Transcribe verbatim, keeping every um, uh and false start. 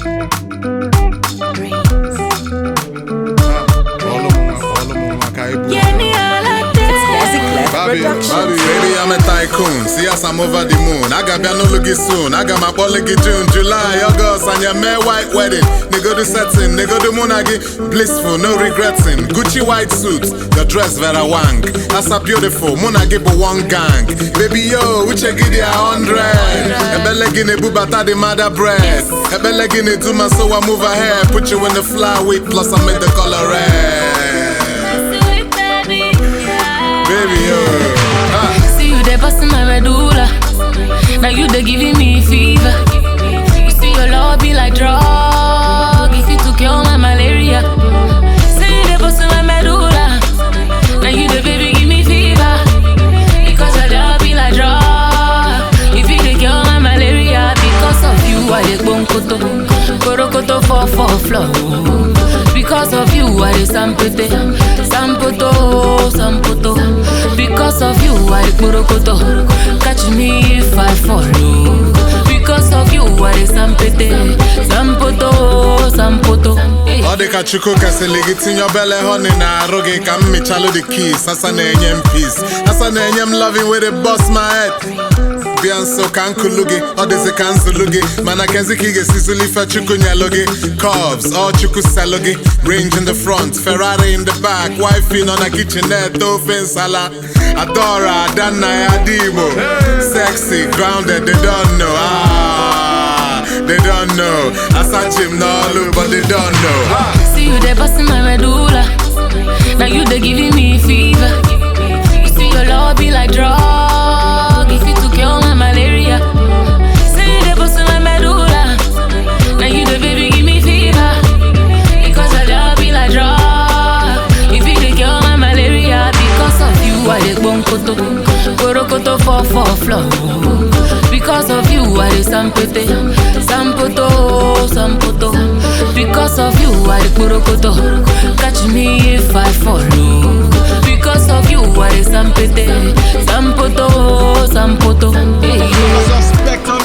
Baby, baby, I'm a tycoon. See us, I'm over the moon. I got no looky soon. I got my polyggy June, July, August, and your May white wedding. Nigga do setting, nigga do monagi. Blissful, no regretting. Gucci white suits, your dress vera wank. That's a beautiful, monagi but one gang. Baby yo, we check it a hundred. Ebe legini bubata the mother bread. Ebe legini do my so I move ahead. Put you in the flyweight, plus I make the color red. Baby, yo. Ah. See you there busting my medulla. Now you there giving me fever. You see your love be like drug. If you took cure my malaria. See you there busting my medulla. Now you there baby give me fever. Because your love be like drug. If you take cure my malaria. Because of you I dey bonkoto. Korokoto for for flow. Because of you I dey sampete. Sampoto, sampoto. Because of you I dey korokoto. Catch me if I follow. Because of you I dey sampete. Sampoto, sampoto. All the kachuko kasi ligit in your belly, honey. Na roge kam me chalo the keys. Asa na enyem peace. Asa na enyem loving with it bust my head. Bianso kankulugi, all this a kansulugi. Mana kenzi kige sisuli fa chuku nyalogi. Cubs, all chuku salogi. Range in the front, Ferrari in the back. Wifey on a kitchenette, open sala. Adora, Dana, Adimo. Sexy, grounded, they don't know. Ah, they don't know. I search him now, look, but they don't know. Ah. See you there busting my medulla. Now you there giving me fever. You see your love be like drug. If you took cure my malaria. See you there busting my medulla. Now you there baby give me fever. Because your love be like drug. If you take cure my malaria. Because of you I dey bonkoto. Korokoto for for flow. Because of you I dey sampete. Sampoto, sampoto. Because of you I dey korokoto. Catch me if I follow. Because of you I dey sampete. Sampoto, sampoto. Hey, yeah.